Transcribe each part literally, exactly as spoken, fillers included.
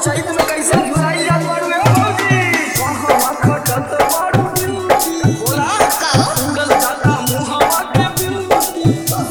चैत में कैसे झुराई जात बाड़ू ए भौजी कहवा खटत बाड़ू ब्यूटी बोला उड़ल जाता मुहवा के beauty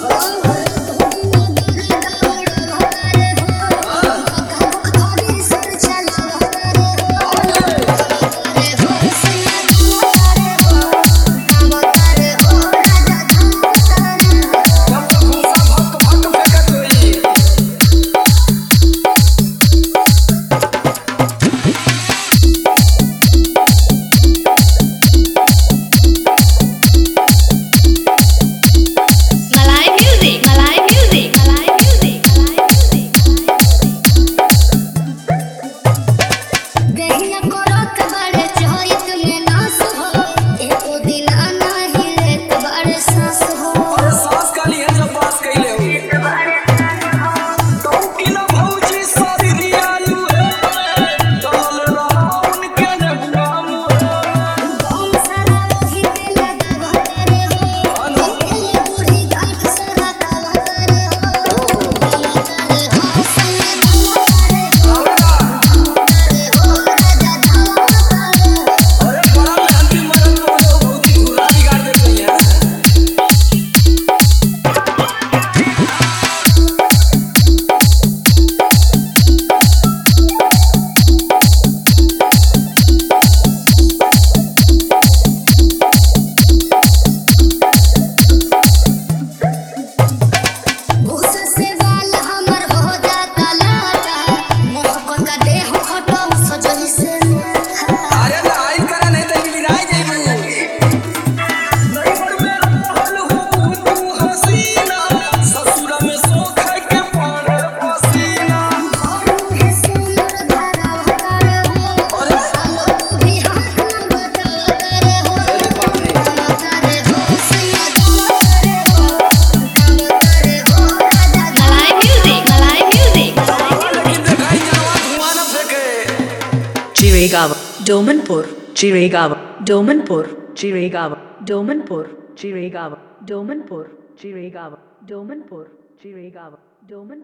Chiregaon, Domanpur, Chiregaon, Domanpur, Chiregaon, Domanpur, Chiregaon, Domanpur, Chiregaon, Domanpur, Chiregaon, Domanpur.